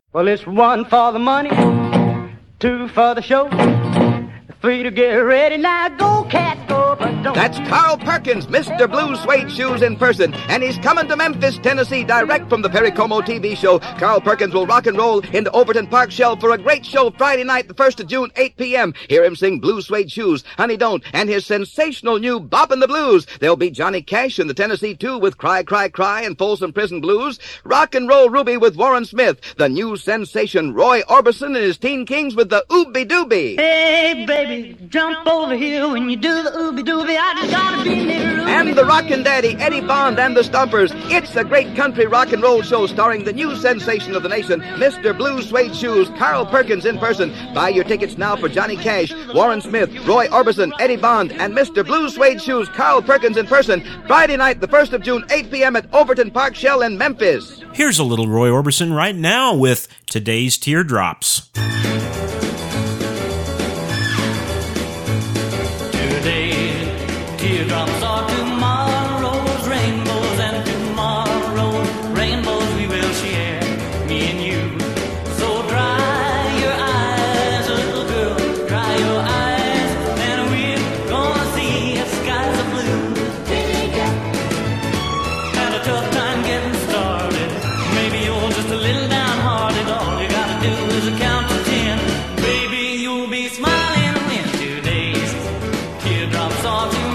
Well, it's 1 for the money, 2 for the show, 3 to get ready. Now go, cat, go, but don't. That's Carl Perkins, Mr. Blue Suede Shoes in person, and he's coming to Memphis, Tennessee, direct from the Perry Como TV show. Carl Perkins will rock and roll into Overton Park Shell for a great show Friday night, the 1st of June, 8 p.m. Hear him sing Blue Suede Shoes, Honey Don't, and his sensational new Boppin' the Blues. There'll be Johnny Cash in the Tennessee 2 with Cry, Cry, Cry and Folsom Prison Blues, Rock and Roll Ruby with Warren Smith, the new sensation Roy Orbison and his Teen Kings with the Ooby Dooby. Hey, baby, jump over here when you do the Ooby Dooby. I just gotta be near Ruby. And the Rockin' Daddy, Eddie Bond and the Stompers. It's a great country rock and roll show starring the new sensation of the nation, Mr. Blue Suede Shoes, Carl Perkins in person. Buy your tickets now for Johnny Cash, Warren Smith, Roy Orbison, Eddie Bond, and Mr. Blue Suede Shoes, Carl Perkins in person, Friday night, the 1st of June, 8 p.m. at Overton Park Shell in Memphis. Here's a little Roy Orbison right now with Today's Teardrops. Teardrops are tomorrow's rainbows, and tomorrow's rainbows we will share, me and you. So dry your eyes, little girl, dry your eyes, and we're gonna see if skies are blue. Had a tough time getting started, maybe you're just a little downhearted. All you gotta do is count to 10, baby, you'll be smiling when today's teardrops are tomorrow.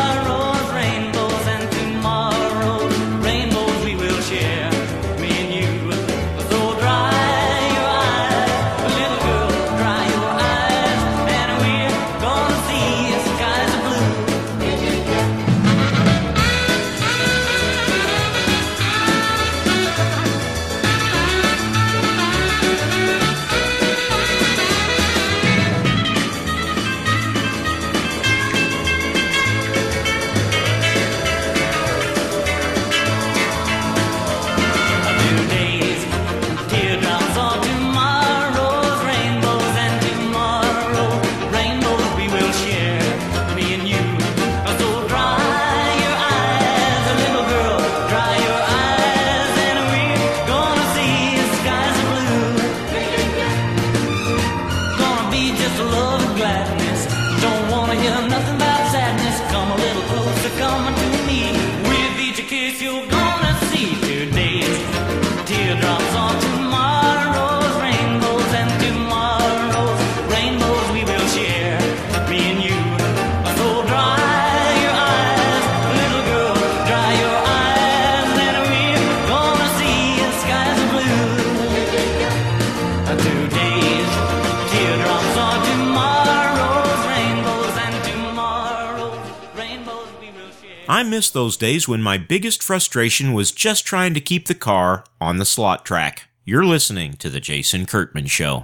I miss those days when my biggest frustration was just trying to keep the car on the slot track. You're listening to The Jason Kurtman Show.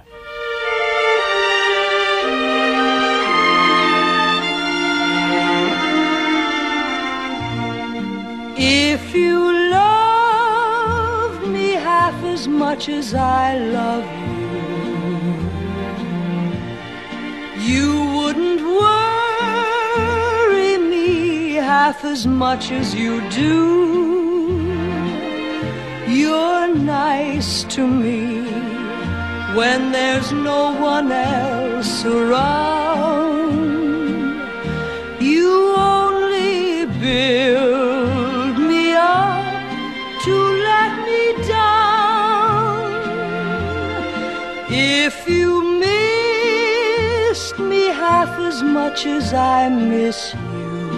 If you loved me half as much as I love you, you wouldn't worry me half as much as you do. You're nice to me when there's no one else around. You only build me up to let me down. If you missed me half as much as I miss you,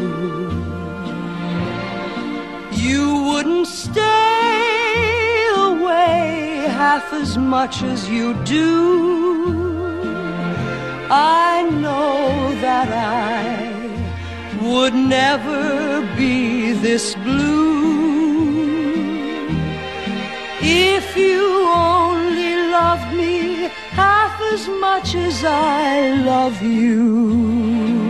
you wouldn't stay away half as much as you do. I know that I would never be this blue if you only loved me half as much as I love you.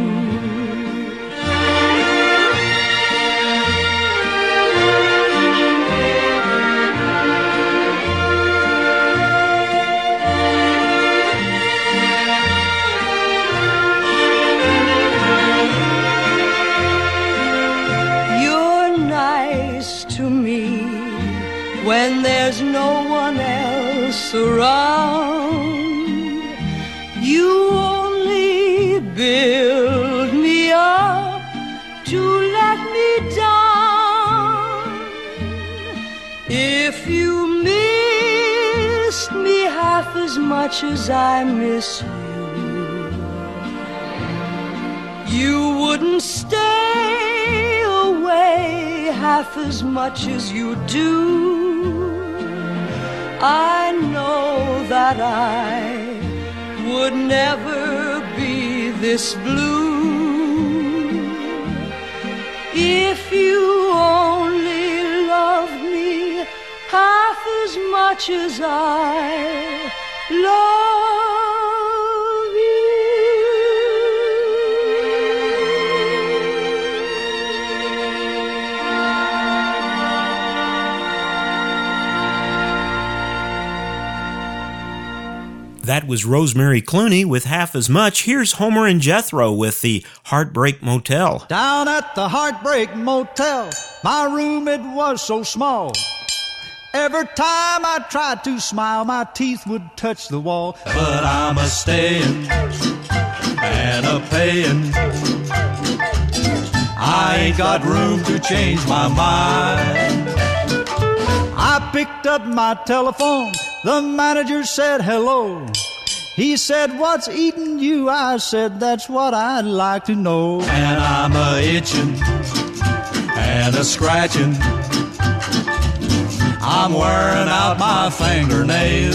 When there's no one else around. around. You only build me up to let me down. If you missed me half as much as I miss you wouldn't stay away half as much as you do. I know that I would never be this blue if you only loved me half as much as I love you. That was Rosemary Clooney with Half as Much. Here's Homer and Jethro with the Heartbreak Motel. Down at the Heartbreak Motel, my room, it was so small. Every time I tried to smile, my teeth would touch the wall. But I'm a-staying and a-paying. I ain't got room to change my mind. I picked up my telephone. The manager said hello. He said, what's eating you? I said, that's what I'd like to know. And I'm a-itching and a-scratching. I'm wearing out my fingernails.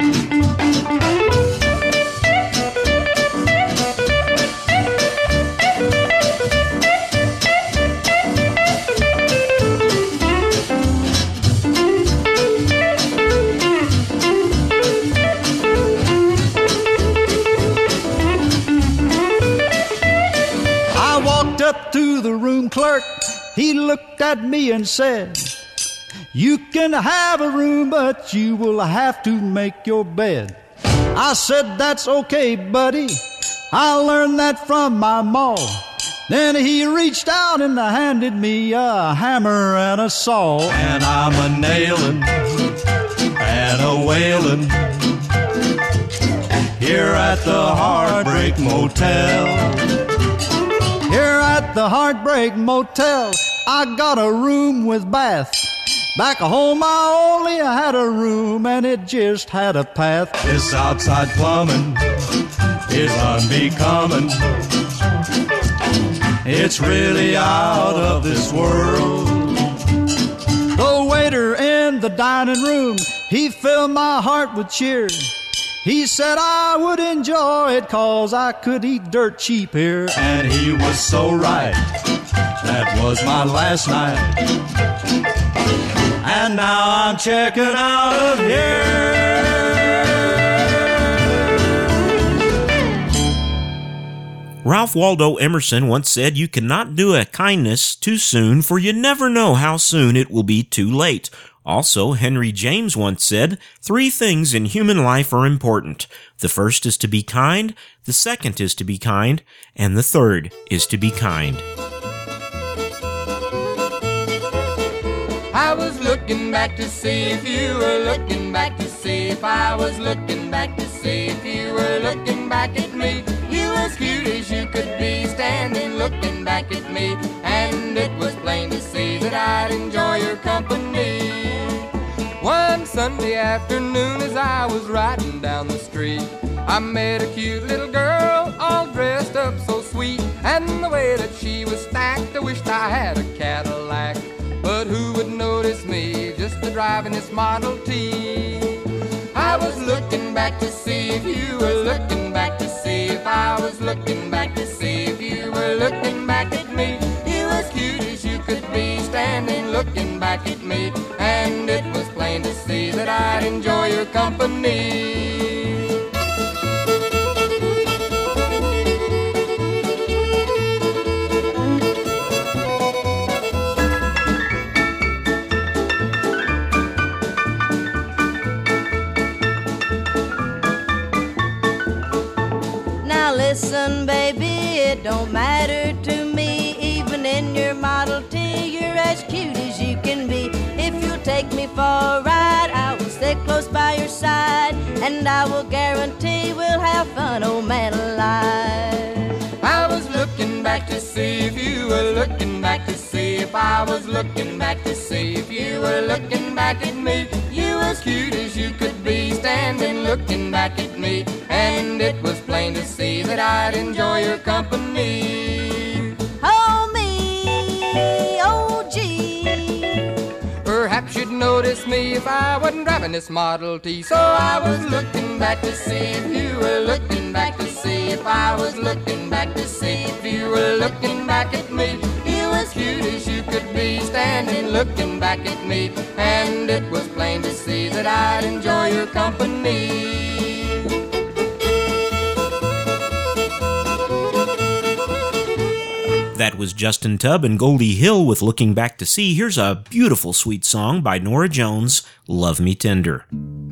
I walked up to the room clerk. He looked at me and said, you can have a room, but you will have to make your bed. I said, that's okay, buddy. I learned that from my ma. Then he reached out and handed me a hammer and a saw. And I'm a-nailing and a-wailing here at the Heartbreak Motel. Here at the Heartbreak Motel, I got a room with bath. Back home I only had a room and it just had a path. This outside plumbing is unbecoming. It's really out of this world. The waiter in the dining room, he filled my heart with cheer. He said I would enjoy it 'cause I could eat dirt cheap here. And he was so right. That was my last night. And now I'm checking out of here. Ralph Waldo Emerson once said, you cannot do a kindness too soon, for you never know how soon it will be too late. Also, Henry James once said, 3 things in human life are important. The first is to be kind, the second is to be kind, and the third is to be kind. I was looking back to see if you were looking back to see if I was looking back to see if you were looking back at me. You as cute as you could be, standing looking back at me, and it was plain to see that I'd enjoy your company. One Sunday afternoon as I was riding down the street, I met a cute little girl all dressed up so sweet, and the way that she was stacked, I wished I had a Cadillac. But who would notice me just a driving this Model T? I was looking back to see if you were looking back to see if I was looking back to see if you were looking back at me. You as cute as you could be, standing looking back at me, and it was plain to see that I'd enjoy your company. Listen, baby, it don't matter to me. Even in your Model T, you're as cute as you can be. If you'll take me for a ride, I will stay close by your side. and I will guarantee we'll have fun, old man alive. I was looking back to see if you were looking back to see if I was looking back to see if you were looking back at me. You as cute as you could be, standing looking back at me, and it was plain to see that I'd enjoy your company. Oh me, oh gee. Perhaps you'd notice me if I wasn't driving this Model T. So I was looking back to see if you were looking back to see if I was looking back to see if you were looking back at me. You as cute as you could be, standing looking back at me, and it was plain to see that I'd enjoy your company. That was Justin Tubb and Goldie Hill with Looking Back to See. Here's a beautiful sweet song by Nora Jones, Love Me Tender.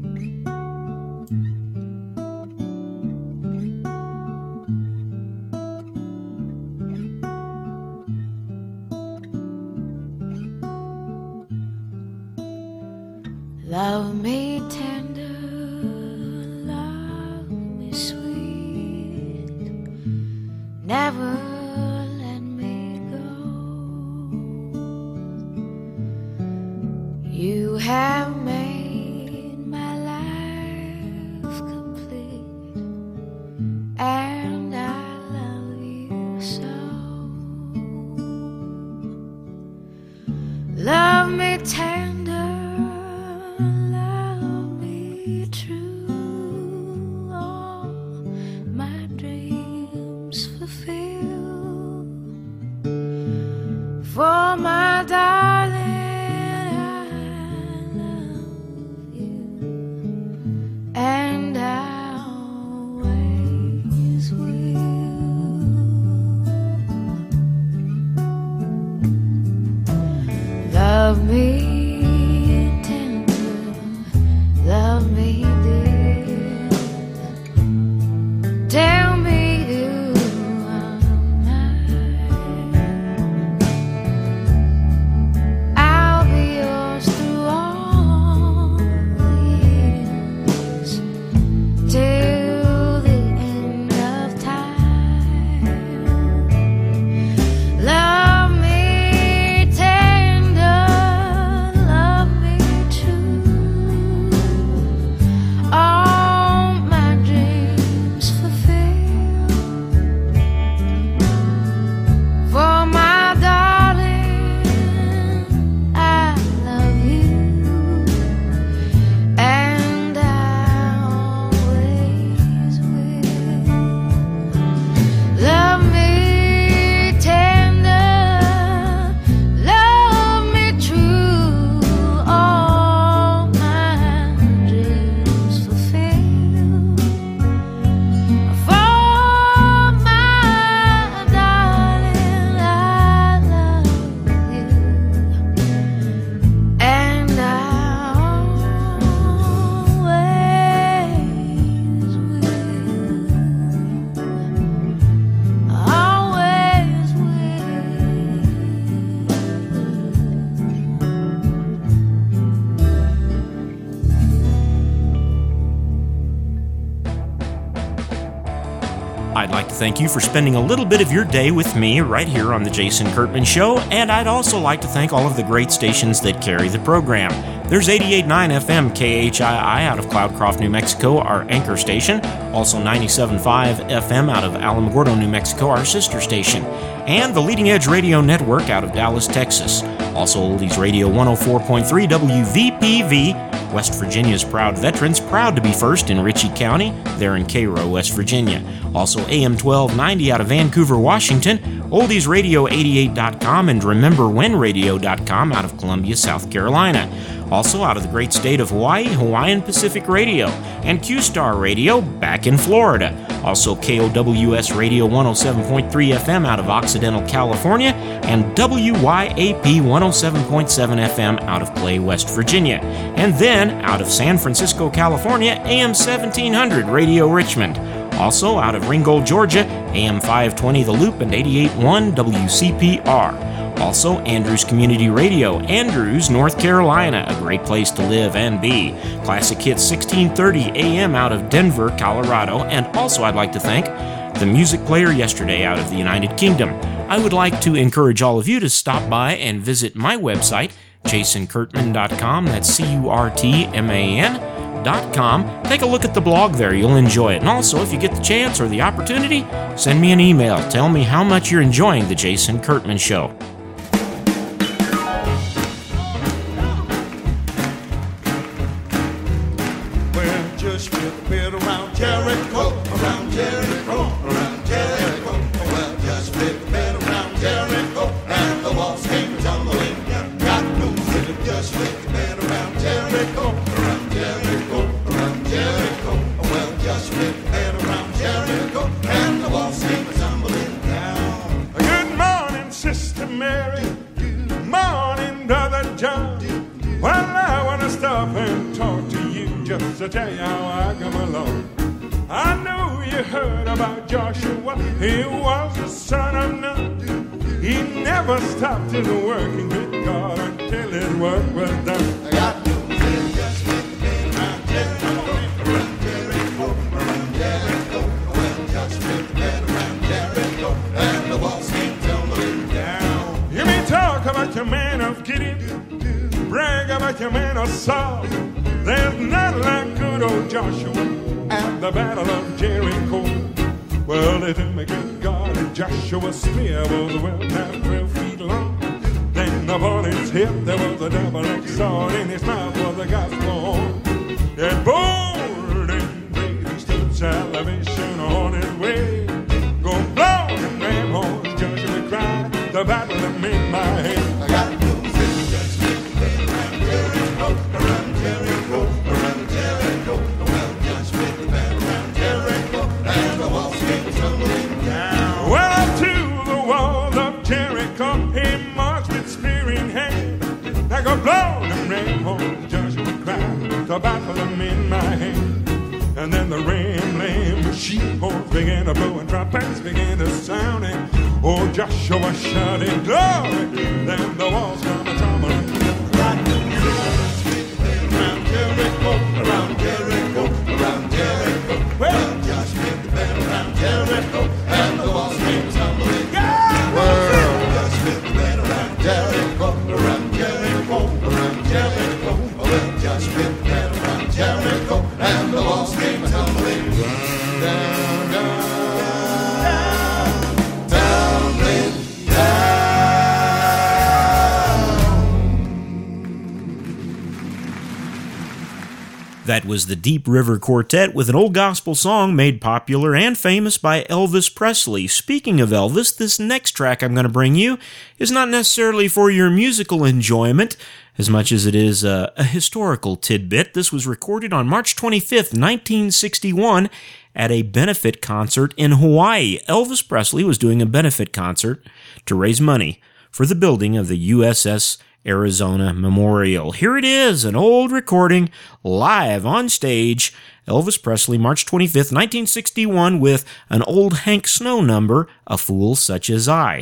Love me tender, love me sweet, never let me go. You have made my life complete, and I love you so. Love me tender, for my darling, I love you, and I always will. Love me tender, love me dear, tell me I'd like to thank you for spending a little bit of your day with me right here on The Jason Kurtman Show, and I'd also like to thank all of the great stations that carry the program. There's 88.9 FM KHII out of Cloudcroft, New Mexico, our anchor station. Also 97.5 FM out of Alamogordo, New Mexico, our sister station. And the Leading Edge Radio Network out of Dallas, Texas. Also Oldies Radio 104.3 WVPV, West Virginia's proud veterans, proud to be first in Ritchie County, there in Cairo, West Virginia. Also AM 1290 out of Vancouver, Washington, OldiesRadio88.com, and RememberWhenRadio.com out of Columbia, South Carolina. Also out of the great state of Hawaii, Hawaiian Pacific Radio, and Q-Star Radio back in Florida. Also KOWS Radio 107.3 FM out of Occidental, California, and WYAP 107.7 FM out of Clay, West Virginia. And then out of San Francisco, California, AM 1700 Radio Richmond. Also out of Ringgold, Georgia, AM 520 The Loop and 88.1 WCPR. Also, Andrews Community Radio, Andrews, North Carolina, a great place to live and be. Classic Hits 1630 AM out of Denver, Colorado. And also I'd like to thank the Music Player Yesterday out of the United Kingdom. I would like to encourage all of you to stop by and visit my website, JasonKurtman.com. That's CurtMan.com. Take a look at the blog there. You'll enjoy it. And also, if you get the chance or the opportunity, send me an email. Tell me how much you're enjoying the Jason Kurtman Show. Well, just flip a bit around Jericho, around Jericho, around Jericho. Well, just flip a bit around Jericho, and the walls came tumbling. Got loose with it, just flip a bit around Jericho, around Jericho, around Jericho. Well, just flip a bit around Jericho, and the walls came tumbling down. Good morning, Sister Mary. Good morning, Brother John. Well, I want to stop and talk to you just to tell you how I come along. I know you heard about Joshua. He was the son of Nun. He never stopped his working with God until his work was done. I got to just around Jericho, around Jericho, around Jericho. Well, just around Jericho, and the walls came tumbling down. You may talk about your man of Gideon, brag about your man of Saul. There's not like good old Joshua at the battle of Jericho. Well, they tell me good God, and Joshua's spear was well past 12 feet long. Then upon his hip there was a double-edged sword, in his mouth was a gospel horn. That bold and brave, he stood salvation on his way. Go blow them ram horns, Joshua cried, the battle that made my head. I got to just around Jericho, around Jericho, around Jericho. Well, just with the battle around Jericho, and the walls came tumbling down. Well, up to the walls of Jericho, he marched with spear in hand. Like a blow them ram horns, Joshua cried, the battle them in my hand. And then the ram, lamb, the sheep horns began to blow, and trumpets began to sound, and oh, Joshua shouted glory. Then the walls come a tumbling down. Around Jericho, around Jericho, around Jericho. Well, just hit the bell around Jericho, and the walls came tumbling down. Well, just hit the bell around Jericho, around Jericho, around Jericho. Well, just hit the bell around Jericho, and the walls came tumbling down, down, tumbling down. That was the Deep River Quartet with an old gospel song made popular and famous by Elvis Presley. Speaking of Elvis, this next track I'm going to bring you is not necessarily for your musical enjoyment as much as it is a historical tidbit. This was recorded on March 25th, 1961 at a benefit concert in Hawaii. Elvis Presley was doing a benefit concert to raise money for the building of the USS Arizona Memorial. Here it is, an old recording, live on stage. Elvis Presley, March 25th, 1961, with an old Hank Snow number, A Fool Such As I.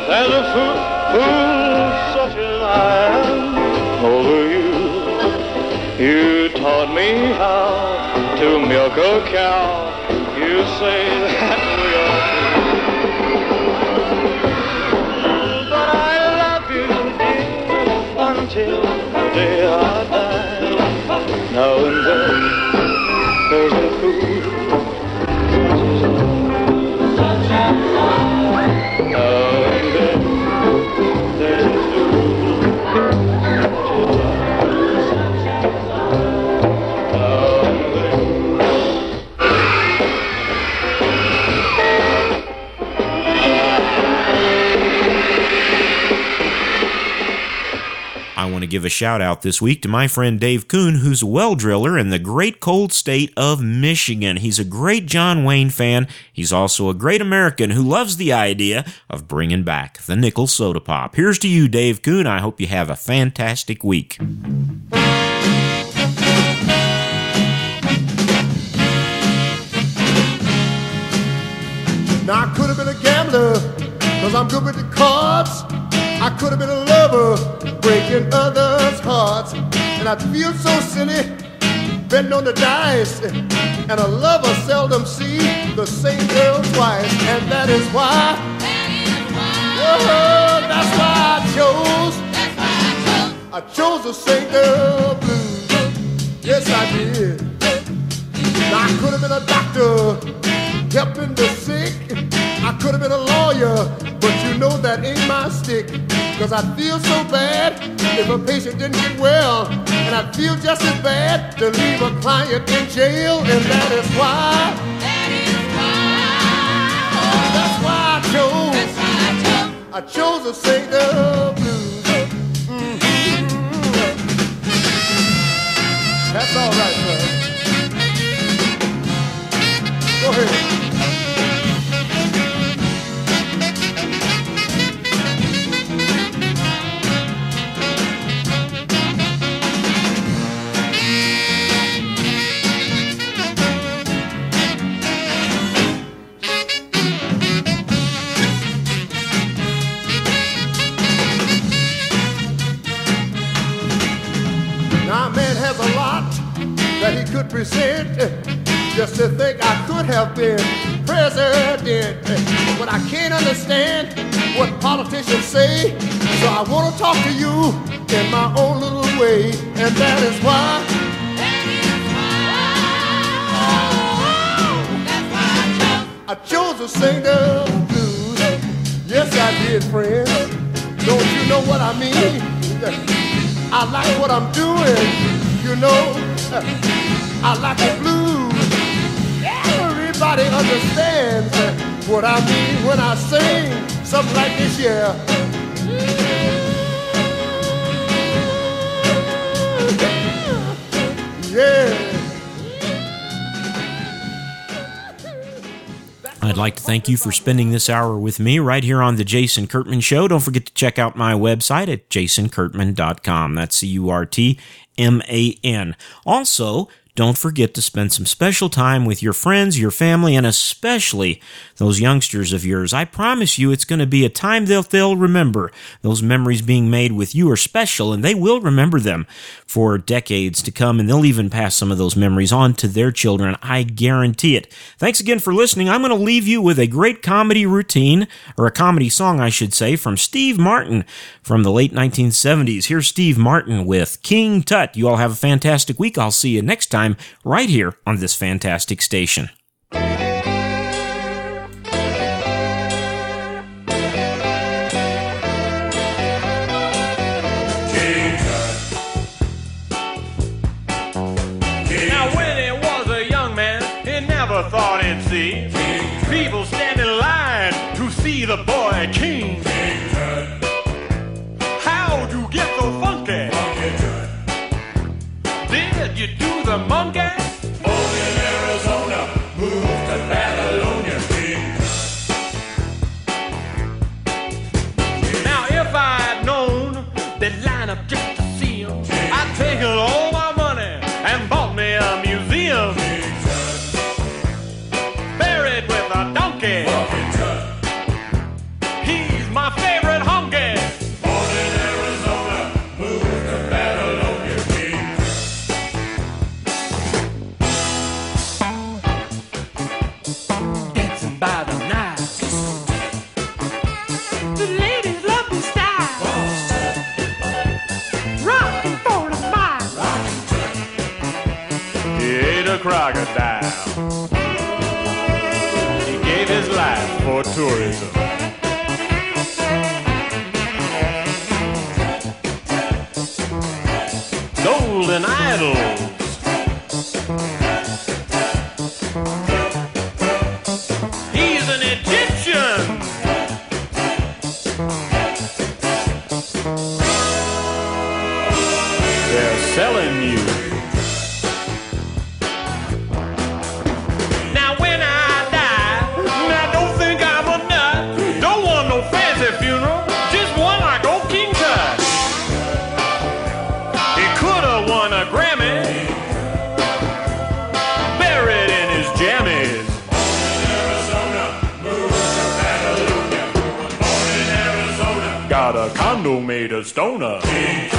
There's a fool such as I am over you. You taught me how to milk a cow. You say that we are through. But I love you, dear, until the day I die. Now and then there's a fool. I want to give a shout out this week to my friend Dave Kuhn, who's a well driller in the great cold state of Michigan. He's a great John Wayne fan. He's also a great American who loves the idea of bringing back the nickel soda pop. Here's to you, Dave Kuhn. I hope you have a fantastic week. Now I could have been a gambler, 'cause I'm good with the cards. I could have been a lover, breaking others' hearts. And I feel so silly, betting on the dice. And a lover seldom see the same girl twice. And that is why, oh, that's why I chose to sing the blues. Yes, I did. Now I could have been a doctor, helping the sick. I could have been a lawyer, but you know that ain't my stick. 'Cause I feel so bad if a patient didn't get well. And I feel just as bad to leave a client in jail. And that is why, that's why I chose to sing the blues. Mm-hmm. That's all right, man. Go ahead. That he could present, just to think I could have been president. But I can't understand what politicians say, so I want to talk to you in my own little way. And that is why, I chose to sing the blues. Yes, I did, friend. Don't you know what I mean? I like what I'm doing, you know. I like the blues. Everybody understands what I mean when I sing something like this, yeah. Yeah. I'd like to thank you for spending this hour with me right here on The Jason Kurtman Show. Don't forget to check out my website at jasonkurtman.com. That's CURTMAN. Also, don't forget to spend some special time with your friends, your family, and especially those youngsters of yours. I promise you it's going to be a time they'll remember. Those memories being made with you are special, and they will remember them for decades to come, and they'll even pass some of those memories on to their children. I guarantee it. Thanks again for listening. I'm going to leave you with a great comedy routine, or a comedy song, I should say, from Steve Martin from the late 1970s. Here's Steve Martin with King Tut. You all have a fantastic week. I'll see you next time right here on this fantastic station. Thought he'd see people stand in line to see the boy king. How'd you get so funky? Did you do the monkey? Born in Arizona, crocodile. He gave his life for tourism. Golden idols. He's an Egyptian. They're selling you. Now when I die, now don't think I'm a nut. Don't want no fancy funeral, just one like old King Tut. He could have won a Grammy, buried in his jammies. Got a condo made of stoner.